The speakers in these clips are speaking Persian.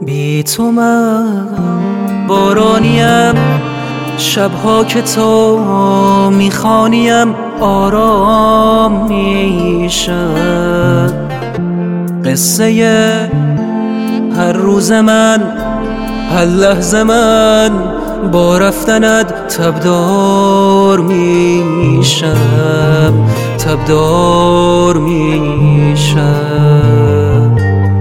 بی تو من بارانیم، شبها که تو میخوانیم آرام میشم. قصه هر روز من، هر لحظه من با رفتنت تبدار میشم، تبدار میشم.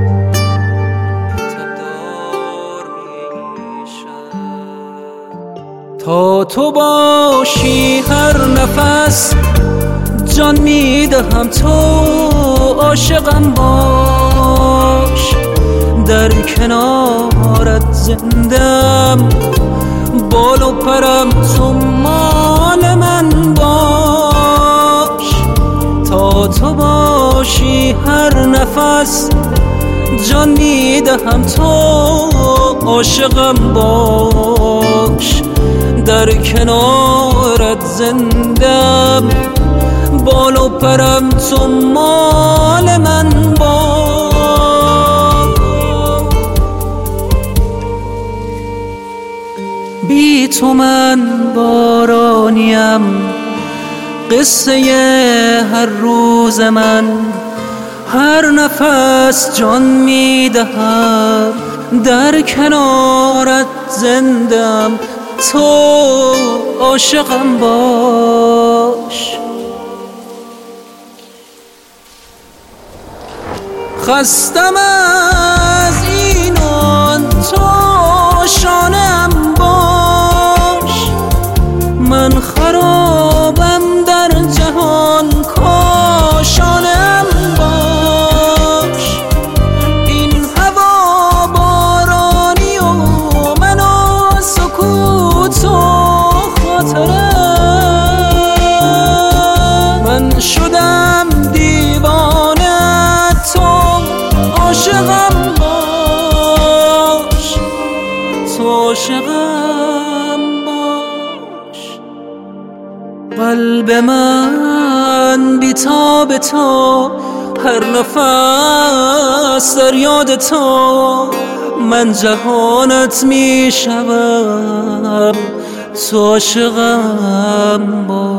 تا تو باشی هر نفس جان میدهم، تو عاشقم باش، در کنارت زندم، بال و پرم تو مال من باش. تا تو باشی هر نفس جان میدهم، تو عاشقم باش، در کنارت زندم، بال و پرم تو مال من باش. بی تو من بارانیم، قصه هر روز من، هر نفس جان میدهم، در کنارت زندم، تو عاشقم باش. خستم از اینان، تو شانه‌ام باش، من خرابم در جهان، کاشانه‌ام باش. این هوا بارانی و من و سکوت و خاطرم، من شدم دیوانه، تو عاشقم باش، تو عاشقم باش. قلب من بی تاب تو، هر نفس در یاد تو، من جهانت می شوم، تو عاشقم باش.